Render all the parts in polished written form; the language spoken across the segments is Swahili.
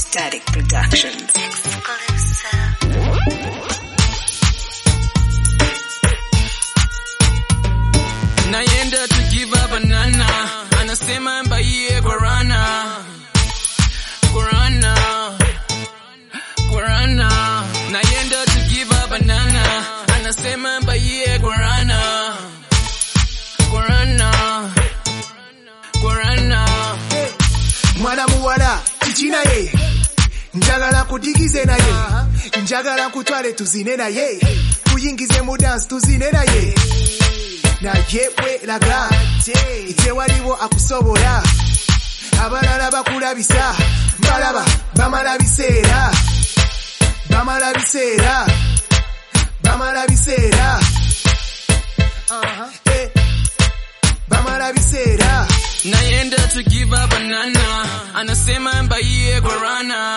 Static Productions. Naenda to give a banana, anasema mbaie guarana. Naenda to give a banana, anasema mbaie guarana. Mwana muwala chichina ye, njagala kudigize na ye, njagala kutwale tuzine na ye, kuyingize mu dance tuzine na ye. Na yewe laga ite waliwo akusobola, abalala bakulabisa balaba bamala biseera bamala biseera. Naenda to give a banana, anasema mbaie guarana.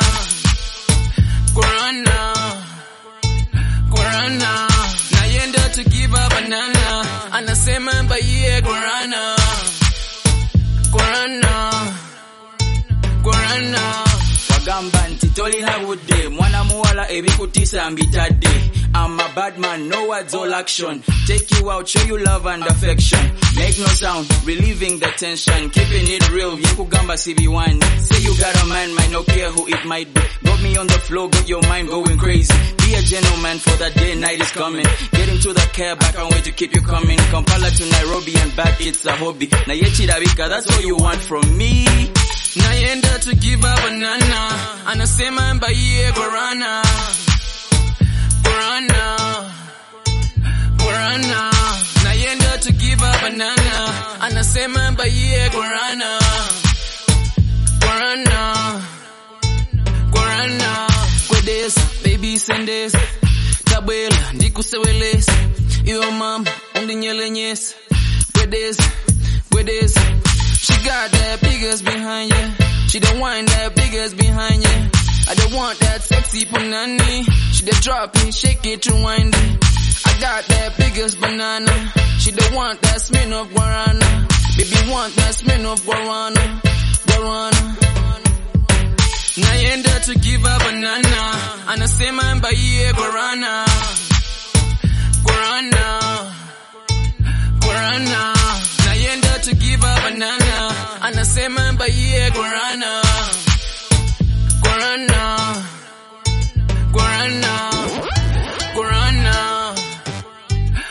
Naenda to give a banana, anasema mbaie guarana. Wagamba nti tolina budde, mwana muwala ebikutisa mbitadde. I'm a bad man, no words all action. Take you out, show you love and affection. Make no sound, relieving the tension. Keeping it real, yekugamba CB1. Say you got a man, might not care who it might be. Got me on the floor, got your mind going crazy. Be a gentleman for the day, night is coming. Get into the cab, I can't wait to keep you coming. Kampala to Nairobi and back, it's a hobby. Na yechirabika, that's all you want from me. Naenda to give a banana, anasema mbaie guarana. Naenda to give a banana, anasema mbaie guarana. Kwedes, baby sendes, tabela, ndikuseweles. Iyo mama, undinyelenyes. Kwedes. She got that biggest behind you. She don't want that biggest behind you. I don't want that sexy punani. She the drop it, shake it, rewind it. I got that biggest banana. She don't want that smell of guarana. Baby want that smell of guarana. Naenda to give a banana, anasema mbaie guarana. Naenda to give a banana, anasema mbaie guarana.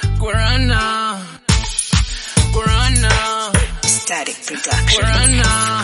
Static Productions.